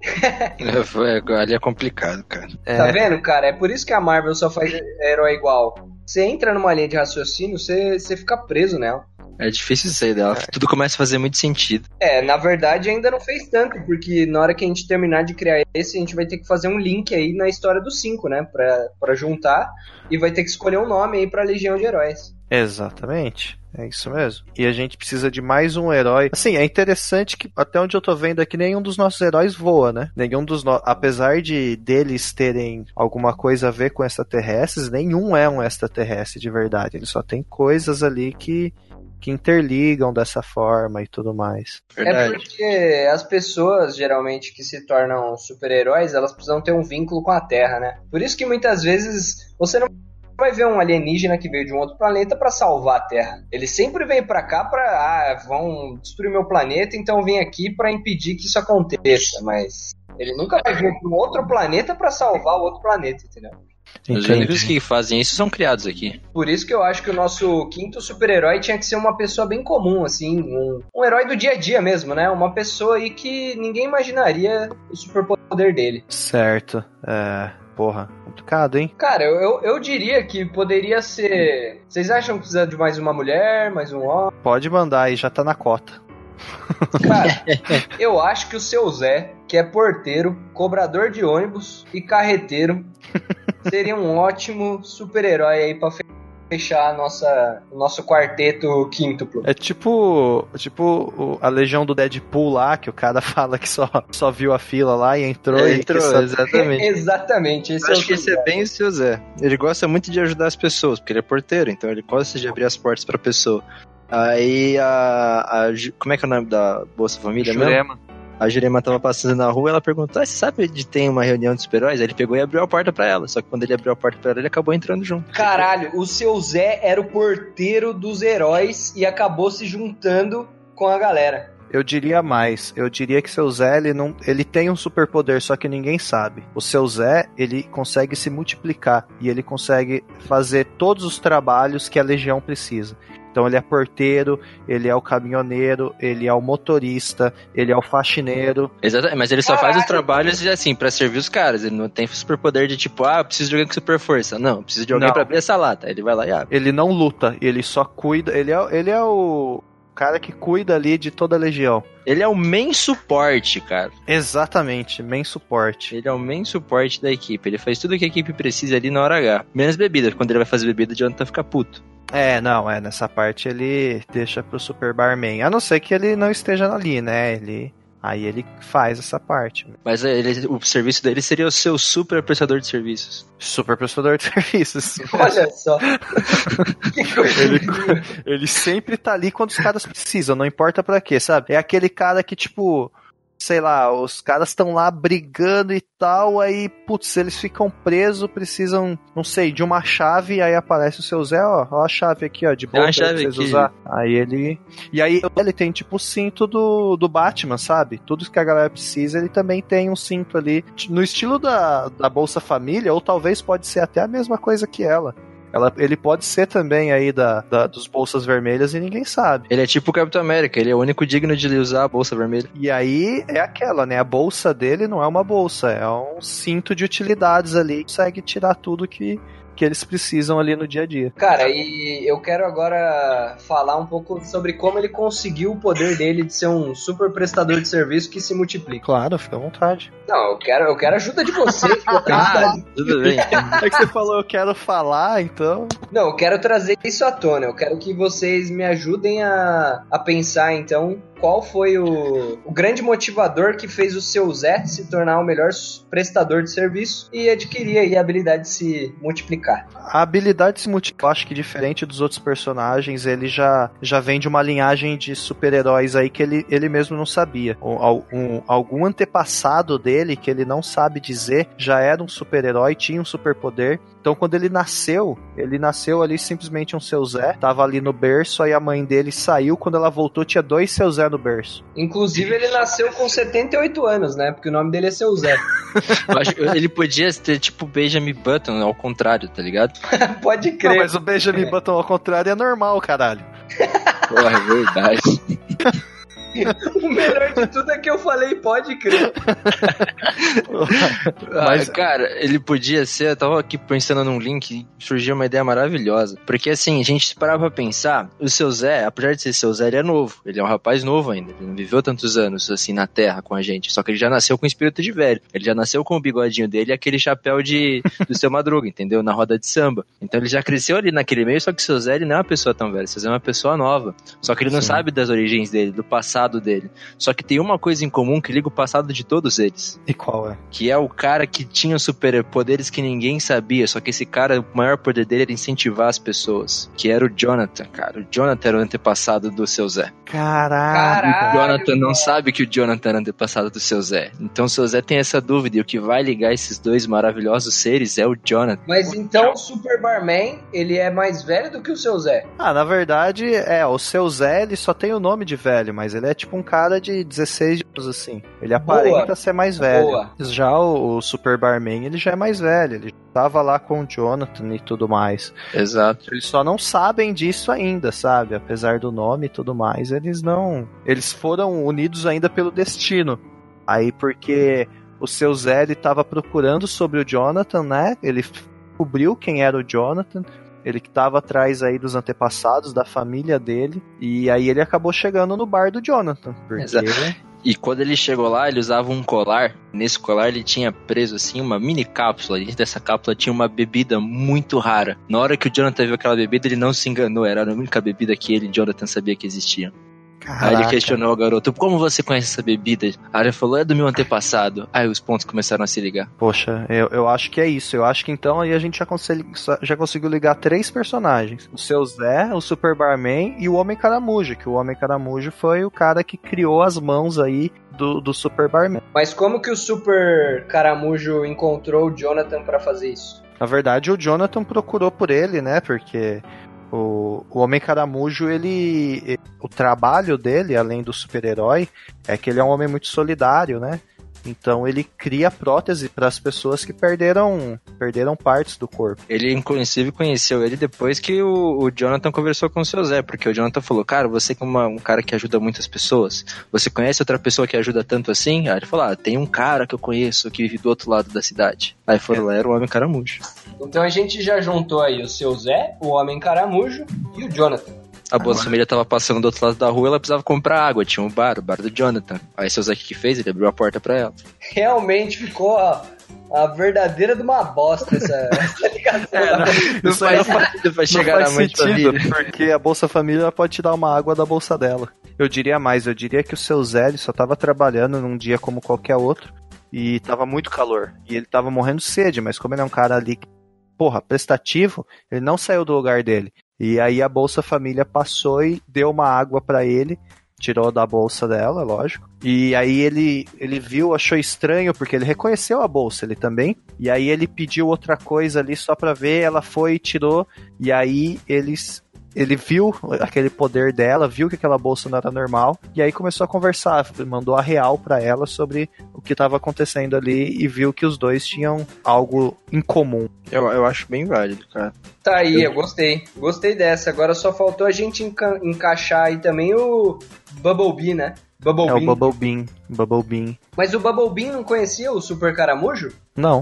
é, ali é complicado, cara. É. Tá vendo, cara? É por isso que a Marvel só faz herói igual. Você entra numa linha de raciocínio, você, você fica preso nela. É difícil sair dela, tudo começa a fazer muito sentido. É, na verdade ainda não fez tanto, porque na hora que a gente terminar de criar esse, a gente vai ter que fazer um link aí na história dos cinco, né? Pra, pra juntar, e vai ter que escolher um nome aí pra Legião de Heróis. Exatamente, é isso mesmo. E a gente precisa de mais um herói. Assim, é interessante que até onde eu tô vendo aqui, nenhum dos nossos heróis voa, né? Nenhum dos no... Apesar de deles terem alguma coisa a ver com extraterrestres, nenhum é um extraterrestre de verdade. Ele só tem coisas ali que que interligam dessa forma e tudo mais. Verdade. É porque as pessoas, geralmente, que se tornam super-heróis, elas precisam ter um vínculo com a Terra, né? Por isso que muitas vezes você não vai ver um alienígena que veio de um outro planeta pra salvar a Terra. Ele sempre vem pra cá pra, ah, vão destruir meu planeta, então vem aqui pra impedir que isso aconteça, mas ele nunca vai vir pra um outro planeta pra salvar o outro planeta, entendeu? Os únicos que fazem isso são criados aqui. Por isso que eu acho que o nosso quinto super-herói tinha que ser uma pessoa bem comum, assim, um, um herói do dia a dia mesmo, né? Uma pessoa aí que ninguém imaginaria o superpoder dele. Certo, é... Porra, complicado, hein? Cara, eu, eu, eu diria que poderia ser... Vocês acham que precisa de mais uma mulher, mais um homem? Pode mandar aí, já tá na cota. Cara, eu acho que o seu Zé, que é porteiro, cobrador de ônibus e carreteiro, seria um ótimo super-herói aí pra fechar a nossa, o nosso quarteto quíntuplo. É tipo, tipo a legião do Deadpool lá, que o cara fala que só, só viu a fila lá e entrou. É, e entrou, só... exatamente. Exatamente. Esse acho é que esse é bem o seu Zé. Ele gosta muito de ajudar as pessoas, porque ele é porteiro, então ele gosta de abrir as portas pra pessoa. Aí a, a... Como é que é o nome da Bolsa Família Jurema. mesmo? A Jurema tava passando na rua e ela perguntou, ah, você sabe onde tem uma reunião de super-heróis? Aí ele pegou e abriu a porta pra ela. Só que quando ele abriu a porta pra ela, ele acabou entrando junto. Caralho, o seu Zé era o porteiro dos heróis e acabou se juntando com a galera. Eu diria mais, eu diria que seu Zé, ele, não, ele tem um superpoder, só que ninguém sabe. O seu Zé, ele consegue se multiplicar e ele consegue fazer todos os trabalhos que a Legião precisa. Então ele é porteiro, ele é o caminhoneiro, ele é o motorista, ele é o faxineiro. Exatamente, mas ele só Caralho. faz os trabalhos assim, pra servir os caras. Ele não tem superpoder de tipo, ah, preciso de alguém com super força. Não, preciso de alguém não. pra abrir essa lata. Ele vai lá e abre. Ele não luta, ele só cuida, ele é, ele é o cara que cuida ali de toda a legião. Ele é o main suporte, cara. Exatamente, main suporte. Ele é o main suporte da equipe. Ele faz tudo o que a equipe precisa ali na hora H. Menos bebida, quando ele vai fazer bebida, o Jonathan fica puto. É, não, é, nessa parte ele deixa pro Super Barman. A não ser que ele não esteja ali, né? Ele... Aí ele faz essa parte. Mas ele, o serviço dele seria o seu super prestador de serviços. Super prestador de serviços. Olha só. Que coisa ele, ele sempre tá ali quando os caras precisam, não importa pra quê, sabe? É aquele cara que, tipo... sei lá, os caras estão lá brigando e tal, aí, putz, eles ficam presos, precisam, não sei, de uma chave, aí aparece o seu Zé, ó, ó a chave aqui, ó, de boa pra vocês aqui. Usar. Aí ele... E aí ele tem, tipo, o cinto do, do Batman, sabe? Tudo que a galera precisa, ele também tem um cinto ali, no estilo da, da Bolsa Família, ou talvez pode ser até a mesma coisa que ela. Ela, ele pode ser também aí da, da, dos Bolsas Vermelhas e ninguém sabe. Ele é tipo o Capitão América, ele é o único digno de usar a Bolsa Vermelha. E aí é aquela, né? A bolsa dele não é uma bolsa, é um cinto de utilidades ali. Consegue tirar tudo que, que eles precisam ali no dia a dia. Cara, e eu quero agora falar um pouco sobre como ele conseguiu o poder dele de ser um super prestador de serviço que se multiplica. Claro, fica à vontade. Não, eu quero, eu quero ajuda de você. Ah, tudo bem. É que você falou, eu quero falar, então... Não, eu quero trazer isso à tona. Eu quero que vocês me ajudem a, a pensar, então, qual foi o, o grande motivador que fez o seu Zé se tornar o melhor prestador de serviço e adquirir aí a habilidade de se multiplicar. A habilidade de se multiplicar, acho que diferente dos outros personagens, ele já, já vem de uma linhagem de super-heróis aí que ele, ele mesmo não sabia. Um, um, algum antepassado dele, que ele não sabe dizer, já era um super-herói, tinha um superpoder. Então quando ele nasceu, ele nasceu ali simplesmente um seu Zé, tava ali no berço, aí a mãe dele saiu, quando ela voltou tinha dois seu Zé no berço. Inclusive ele nasceu com setenta e oito anos, né? Porque o nome dele é seu Zé. Ele podia ter tipo Benjamin Button ao contrário, tá ligado? Pode crer. Não, mas o Benjamin Button ao contrário é normal, caralho. Porra, é verdade. O melhor de tudo é que eu falei, pode crer. Mas, cara, ele podia ser, eu tava aqui pensando num link e surgiu uma ideia maravilhosa. Porque assim, a gente parava pra pensar, o seu Zé, apesar de ser seu Zé, ele é novo. Ele é um rapaz novo ainda. Ele não viveu tantos anos assim na Terra com a gente. Só que ele já nasceu com espírito de velho. Ele já nasceu com o bigodinho dele e aquele chapéu de, do seu Madruga, entendeu? Na roda de samba. Então ele já cresceu ali naquele meio, só que o seu Zé, ele não é uma pessoa tão velha. O seu Zé é uma pessoa nova. Só que ele não Sim. sabe das origens dele, do passado dele. Só que tem uma coisa em comum que liga o passado de todos eles. E qual é? Que é o cara que tinha superpoderes que ninguém sabia, só que esse cara, o maior poder dele era incentivar as pessoas. Que era o Jonathan, cara. O Jonathan era o antepassado do seu Zé. Caralho! O Jonathan não sabe que o Jonathan era antepassado do seu Zé. Então o seu Zé tem essa dúvida, e o que vai ligar esses dois maravilhosos seres é o Jonathan. Mas então o Super Barman, ele é mais velho do que o seu Zé? Ah, na verdade, é, o seu Zé, ele só tem o nome de velho, mas ele é tipo um cara de dezesseis anos, assim. Ele aparenta Boa. ser mais velho. Boa. Já o, o Super Barman, ele já é mais velho. Ele tava lá com o Jonathan e tudo mais. Exato. Eles só não sabem disso ainda, sabe? Apesar do nome e tudo mais, eles não... Eles foram unidos ainda pelo destino. Aí porque o seu Zé, ele tava procurando sobre o Jonathan, né? Ele descobriu quem era o Jonathan. Ele que tava atrás aí dos antepassados, da família dele. E aí ele acabou chegando no bar do Jonathan. Porque... Exato. E quando ele chegou lá, ele usava um colar. Nesse colar ele tinha preso assim uma mini cápsula. E dentro dessa cápsula tinha uma bebida muito rara. Na hora que o Jonathan viu aquela bebida, ele não se enganou. Era a única bebida que ele e Jonathan sabia que existia. Caraca. Aí ele questionou o garoto, como você conhece essa bebida? Aí ele falou, é do meu antepassado. Aí os pontos começaram a se ligar. Poxa, eu, eu acho que é isso. Eu acho que então aí a gente já, consegui, já conseguiu ligar três personagens. O seu Zé, o Super Barman e o Homem Caramujo. Que o Homem Caramujo foi o cara que criou as mãos aí do, do Super Barman. Mas como que o Super Caramujo encontrou o Jonathan pra fazer isso? Na verdade, o Jonathan procurou por ele, né? Porque... O, o Homem Caramujo, ele, ele, o trabalho dele, além do super-herói, é que ele é um homem muito solidário, né? Então ele cria prótese para as pessoas que perderam, perderam partes do corpo. Ele, inclusive, conheceu ele depois que o, o Jonathan conversou com o seu Zé, porque o Jonathan falou, cara, você que é uma, um cara que ajuda muitas pessoas, você conhece outra pessoa que ajuda tanto assim? Aí ele falou, ah, tem um cara que eu conheço que vive do outro lado da cidade. Aí falou, é. era o Homem Caramujo. Então a gente já juntou aí o seu Zé, o Homem Caramujo e o Jonathan. A Bolsa Família tava passando do outro lado da rua, ela precisava comprar água, tinha um bar, o bar do Jonathan. Aí seu Zé, o que fez? Ele abriu a porta pra ela. Realmente ficou a, a verdadeira de uma bosta essa, essa ligação. É, não, não isso faz aí não sentido pra não chegar faz na mãe de sentido, família. porque a Bolsa Família pode te dar uma água da bolsa dela. Eu diria mais, eu diria que o seu Zé, ele só tava trabalhando num dia como qualquer outro, e tava muito calor, e ele tava morrendo de sede, mas como ele é um cara ali, porra, prestativo, ele não saiu do lugar dele. E aí a Bolsa Família passou e deu uma água pra ele, tirou da bolsa dela, lógico. E aí ele, ele viu, achou estranho, porque ele reconheceu a bolsa, ele também. E aí ele pediu outra coisa ali só pra ver, ela foi e tirou. E aí eles... Ele viu aquele poder dela, viu que aquela bolsa não era normal, e aí começou a conversar, mandou a real pra ela sobre o que estava acontecendo ali e viu que os dois tinham algo em comum. Eu, eu acho bem válido, cara. Tá aí, eu gostei. Gostei dessa. Agora só faltou a gente enca- encaixar aí também o Bumblebee, né? Bumblebee. É o Bumble Bean, Bumble Bean. Mas o Bumble Bean não conhecia o Super Caramujo? Não.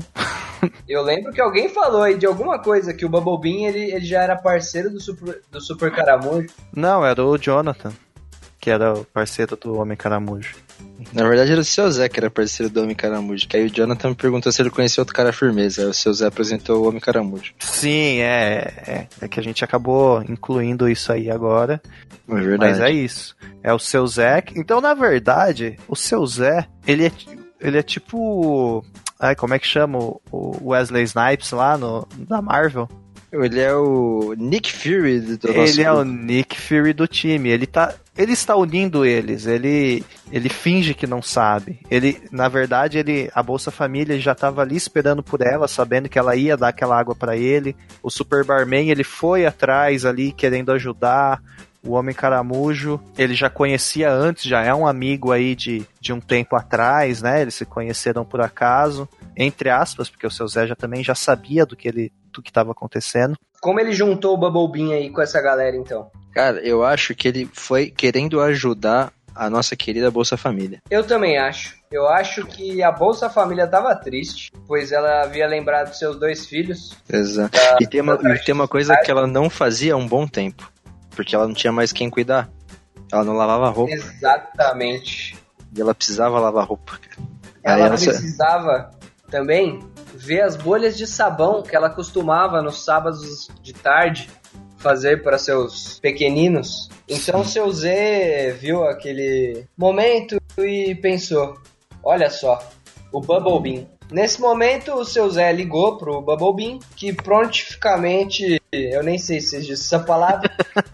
Eu lembro que alguém falou aí de alguma coisa, que o Bumble Bean ele, ele já era parceiro do Super, do Super Caramujo. Não, era o Jonathan, que era o parceiro do Homem Caramujo. Na verdade era o seu Zé que era parceiro do Homem Caramujo, que aí o Jonathan me perguntou se ele conhecia outro cara firmeza, aí o seu Zé apresentou o Homem Caramujo. Sim, é, é, é que a gente acabou incluindo isso aí agora, É verdade. mas é isso, é o seu Zé, então na verdade, o seu Zé, ele é, ele é tipo, ai, como é que chama o Wesley Snipes lá no, da Marvel? Ele é o Nick Fury do nosso Ele é grupo. o Nick Fury do time. Ele tá, ele está unindo eles. Ele, ele finge que não sabe. Ele, na verdade, ele, a Bolsa Família já estava ali esperando por ela, sabendo que ela ia dar aquela água para ele. O Super Barman, ele foi atrás ali querendo ajudar. O Homem Caramujo, ele já conhecia antes, já é um amigo aí de, de um tempo atrás, né? Eles se conheceram por acaso, entre aspas, porque o seu Zé já também já sabia do que ele, do que estava acontecendo. Como ele juntou o Bumble Bean aí com essa galera, então? Cara, eu acho que ele foi querendo ajudar a nossa querida Bolsa Família. Eu também acho. Eu acho que a Bolsa Família tava triste, pois ela havia lembrado dos seus dois filhos. Exato. E tem uma, e tem uma coisa que ela não fazia há um bom tempo. Porque ela não tinha mais quem cuidar. Ela não lavava roupa. Exatamente. E ela precisava lavar roupa. Ela Aí ela... precisava também ver as bolhas de sabão que ela costumava nos sábados de tarde fazer para seus pequeninos. Então o seu Zé viu aquele momento e pensou, olha só, o Bumble Bean. Nesse momento o seu Zé ligou pro Bumble Bean, que prontificamente, eu nem sei se existe essa palavra,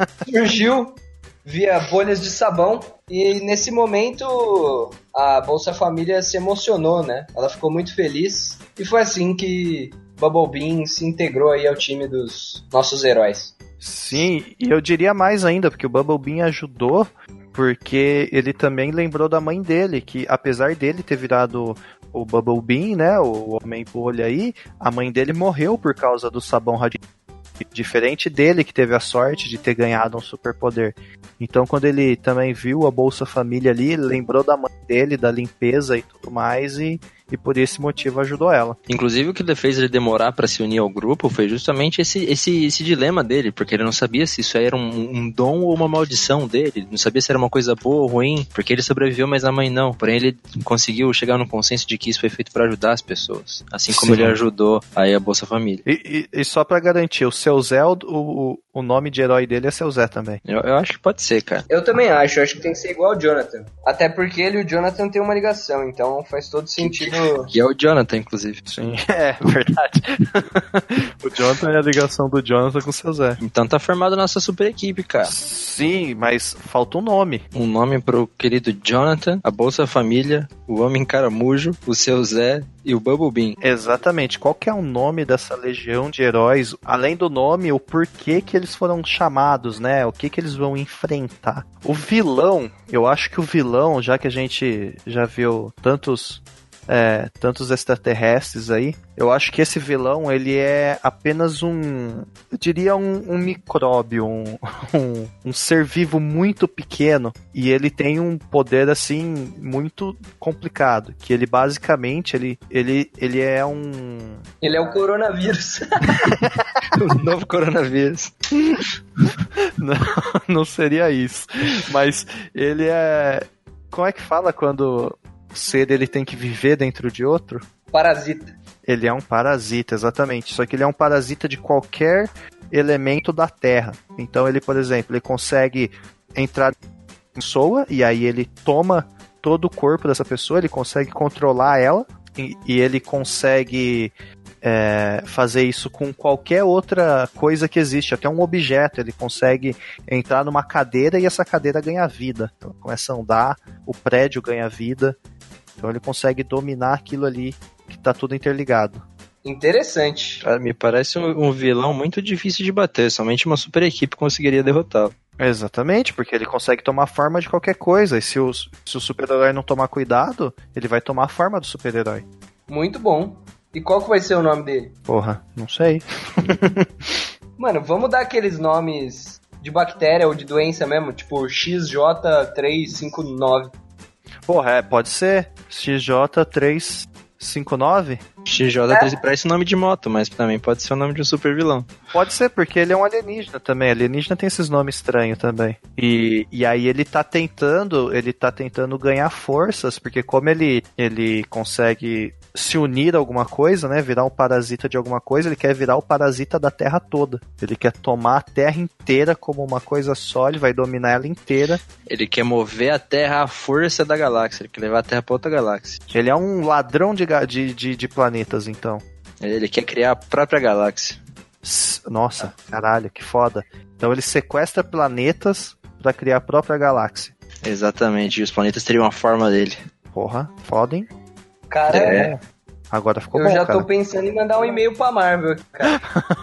surgiu via bolhas de sabão. E nesse momento a Bolsa Família se emocionou, né? Ela ficou muito feliz. E foi assim que Bumble Bean se integrou aí ao time dos nossos heróis. Sim, e eu diria mais ainda, porque o Bumble Bean ajudou, porque ele também lembrou da mãe dele, que apesar dele ter virado o Bumble Bean, né, o Homem Bolha aí, a mãe dele morreu por causa do sabão radioativo. Diferente dele, que teve a sorte de ter ganhado um superpoder. Então, quando ele também viu a Bolsa Família ali, ele lembrou da mãe dele, da limpeza e tudo mais, e, e por esse motivo ajudou ela. Inclusive, o que fez ele demorar para se unir ao grupo foi justamente esse, esse, esse dilema dele, porque ele não sabia se isso era um, um dom ou uma maldição dele, ele não sabia se era uma coisa boa ou ruim, porque ele sobreviveu, mas a mãe não. Porém, ele conseguiu chegar no consenso de que isso foi feito para ajudar as pessoas, assim como Sim. ele ajudou aí a Bolsa Família. E, e, e só para garantir, o seu Zé, o, o, o nome de herói dele é seu Zé também. Eu, eu acho que pode ser, cara. Eu também acho, eu acho que tem que ser igual ao Jonathan. Até porque ele e o Jonathan têm uma ligação, então faz todo sentido. Que é o Jonathan, inclusive. Sim, é verdade. O Jonathan é a ligação do Jonathan com o seu Zé. Então tá formada a nossa super equipe, cara. Sim, mas falta um nome. Um nome pro querido Jonathan, a Bolsa Família, o Homem Caramujo, o seu Zé e o Bumble Bean. Exatamente. Qual que é o nome dessa legião de heróis? Além do nome, o porquê que eles foram chamados, né? O que que eles vão enfrentar. O vilão, eu acho que o vilão, já que a gente já viu tantos... É, tantos extraterrestres aí, eu acho que esse vilão, ele é apenas um, eu diria um, um micróbio, um, um, um ser vivo muito pequeno, e ele tem um poder assim, muito complicado, que ele basicamente, ele, ele, ele é um... Ele é o coronavírus. O novo coronavírus. Não, não seria isso, mas ele é... Como é que fala quando... O ser, ele tem que viver dentro de outro? Parasita. Ele é um parasita, exatamente. Só que ele é um parasita de qualquer elemento da Terra. Então ele, por exemplo, ele consegue entrar em pessoa e aí ele toma todo o corpo dessa pessoa, ele consegue controlar ela e, e ele consegue é, fazer isso com qualquer outra coisa que existe, até um objeto. Ele consegue entrar numa cadeira e essa cadeira ganha vida. Então começa a andar, o prédio ganha vida. Então ele consegue dominar aquilo ali que tá tudo interligado. Interessante. Cara, me parece um, um vilão muito difícil de bater. Somente uma super equipe conseguiria derrotá-lo. Exatamente, porque ele consegue tomar forma de qualquer coisa. E se o, se o super-herói não tomar cuidado, ele vai tomar a forma do super-herói. Muito bom. E qual que vai ser o nome dele? Porra, não sei. Mano, vamos dar aqueles nomes de bactéria ou de doença mesmo, tipo X J três cinco nove. Porra, é, pode ser X J três cinco nove? X J três é. Parece nome de moto, mas também pode ser o nome de um super vilão. Pode ser, porque ele é um alienígena também. Alienígena tem esses nomes estranhos também. E, e aí ele tá tentando, ele tá tentando ganhar forças, porque como ele, ele consegue se unir a alguma coisa, né, virar um parasita de alguma coisa, ele quer virar o parasita da Terra toda. Ele quer tomar a Terra inteira como uma coisa só, ele vai dominar ela inteira. Ele quer mover a Terra à força da galáxia, ele quer levar a Terra pra outra galáxia. Ele é um ladrão de, de, de, de planetas, então. Ele quer criar a própria galáxia. Nossa, caralho, que foda. Então ele sequestra planetas pra criar a própria galáxia. Exatamente, e os planetas teriam a forma dele. Porra, foda, hein? Cara, é. Agora ficou eu bom, já cara. Tô pensando em mandar um e-mail pra Marvel, cara.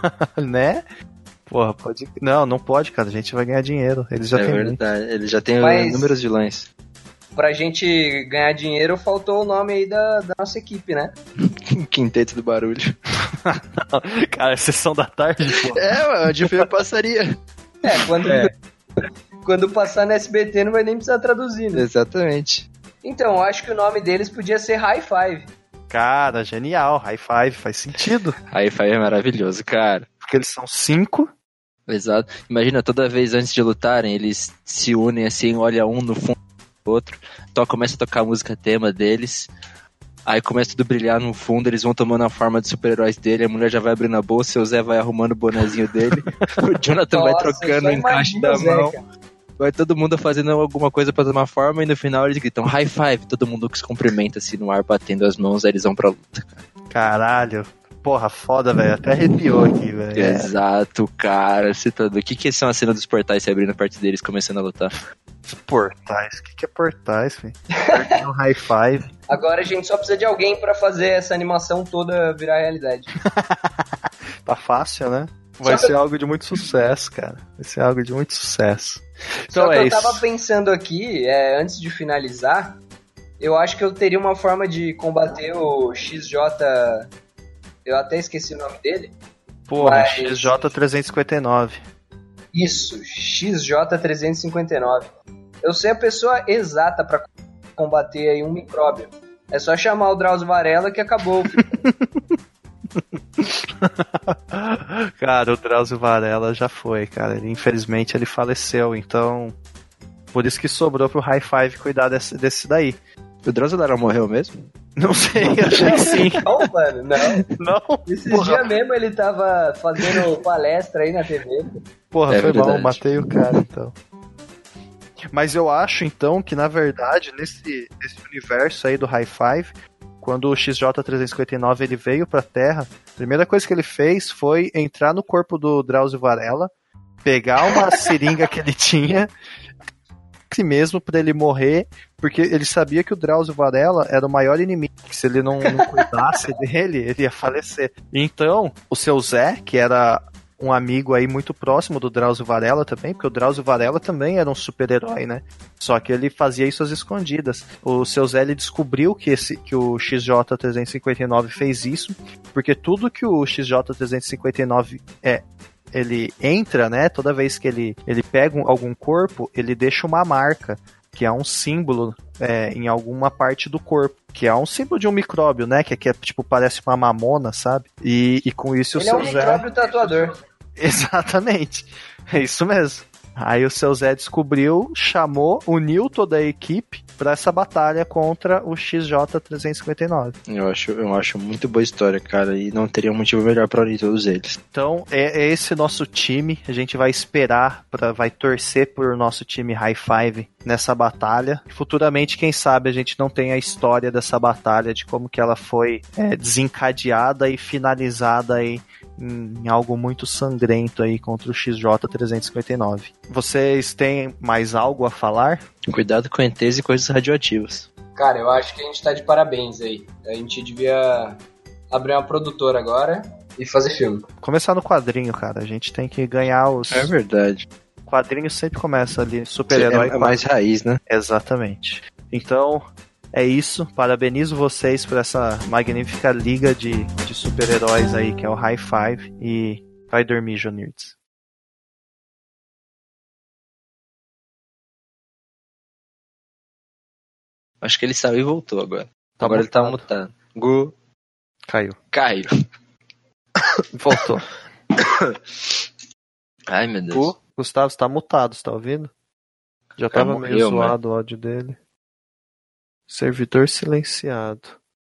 Né? Porra, pode... Não, não pode, cara. A gente vai ganhar dinheiro. Eles já é têm verdade, muito. Eles já têm Mas... inúmeros vilões. Pra gente ganhar dinheiro, faltou o nome aí da, da nossa equipe, né? Quinteto do Barulho. Cara, é sessão da tarde, pô. É, mano, de filme passaria. É, quando, É. quando passar no S B T não vai nem precisar traduzir, né? Exatamente. Então, eu acho que o nome deles podia ser High Five. Cara, genial. High five, faz sentido. High Five é maravilhoso, cara. Porque eles são cinco. Exato. Imagina, toda vez antes de lutarem, eles se unem assim, olha um no fundo do outro, então começa a tocar a música tema deles, aí começa tudo a brilhar no fundo, eles vão tomando a forma de super-heróis dele, a mulher já vai abrindo a bolsa, o Zé vai arrumando o bonezinho dele, o Jonathan Nossa, vai trocando o encaixe da Zé, mão, cara. vai todo mundo fazendo alguma coisa pra tomar forma, e no final eles gritam high five, todo mundo que se cumprimenta assim no ar, batendo as mãos, aí eles vão pra luta, cara. Caralho. Porra, foda, velho. Até arrepiou aqui, velho. É. Exato, cara. Você tá... O que que são as cenas dos portais se abrindo perto deles começando a lutar? Portais? O que, que é portais, filho? Um high five. Agora a gente só precisa de alguém pra fazer essa animação toda virar realidade. Tá fácil, né? Vai Só ser que... algo de muito sucesso, cara. Vai ser algo de muito sucesso. Então Só é que eu isso. tava pensando aqui, é, antes de finalizar, eu acho que eu teria uma forma de combater o X J... Eu até esqueci o nome dele. Porra, mas... X J trezentos e cinquenta e nove. Isso, X J trezentos e cinquenta e nove. Eu sei a pessoa exata pra combater aí um micróbio. É só chamar o Drauzio Varela que acabou. Cara, o Drauzio Varela já foi, cara. Ele, infelizmente ele faleceu, então... Por isso que sobrou pro High Five cuidar desse, desse daí. O Drauzio Varela morreu mesmo? Não sei, achei que sim. Não, mano, não. Não? Esses Porra. dias mesmo ele tava fazendo palestra aí na T V. Porra, É foi verdade. mal, matei o cara, então. Mas eu acho, então, que na verdade, nesse, nesse universo aí do High Five, quando o X J trezentos e cinquenta e nove ele veio pra Terra, a primeira coisa que ele fez foi entrar no corpo do Drauzio Varela, pegar uma seringa que ele tinha, si mesmo pra ele morrer, porque ele sabia que o Drauzio Varela era o maior inimigo, que se ele não, não cuidasse dele, ele ia falecer. Então, o seu Zé, que era um amigo aí muito próximo do Drauzio Varela também, porque o Drauzio Varela também era um super-herói, né? Só que ele fazia isso às escondidas. O seu Zé, ele descobriu que, esse, que o X J trezentos e cinquenta e nove fez isso, porque tudo que o X J trezentos e cinquenta e nove é... ele entra, né, toda vez que ele, ele pega um, algum corpo, ele deixa uma marca, que é um símbolo é, em alguma parte do corpo, que é um símbolo de um micróbio, né, que, que é tipo, parece uma mamona, sabe? E, e com isso ele o seu é um Zé... micróbio tatuador. Exatamente, é isso mesmo. Aí o seu Zé descobriu, chamou, uniu toda a equipe pra essa batalha contra o X J trezentos e cinquenta e nove. Eu acho, eu acho muito boa história, cara, e não teria um motivo melhor pra unir todos eles. Então, é, é esse nosso time, a gente vai esperar, pra, vai torcer por nosso time High Five nessa batalha. Futuramente, quem sabe, a gente não tem a história dessa batalha, de como que ela foi é, desencadeada e finalizada aí em algo muito sangrento aí contra o X J trezentos e cinquenta e nove. Vocês têm mais algo a falar? Cuidado com E Tês e coisas radioativas. Cara, eu acho que a gente tá de parabéns aí. A gente devia abrir uma produtora agora e fazer filme. Começar no quadrinho, cara. A gente tem que ganhar os... É verdade. O quadrinho sempre começa ali, super-herói. É, é mais raiz, né? Exatamente. Então... É isso, parabenizo vocês por essa magnífica liga de, de super-heróis aí, que é o High Five, e vai dormir, Jonirds. Acho que ele saiu e voltou agora. Tá agora mutado. ele tá mutado. Gu... Caiu. Caiu. Voltou. Ai, meu Deus. O Gustavo está mutado, você tá ouvindo? Já tava morreu, meio zoado o áudio dele. Servidor silenciado.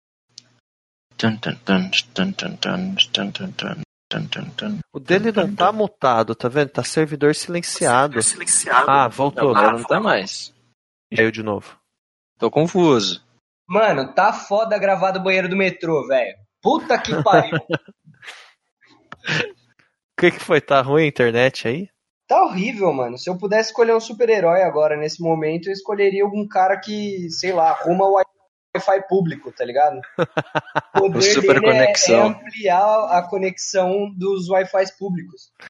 O dele não tá mutado, tá vendo? Tá servidor silenciado. Servidor silenciado. Ah, voltou. Agora não tá mais. Caiu de novo. Tô confuso. Mano, tá foda gravar do banheiro do metrô, velho. Puta que pariu. O que que foi? Tá ruim a internet aí? Tá horrível, mano. Se eu pudesse escolher um super-herói agora, nesse momento, eu escolheria algum cara que, sei lá, arruma o Wi-Fi público, tá ligado? O poder super dele é, conexão. é ampliar a conexão dos Wi-Fi públicos.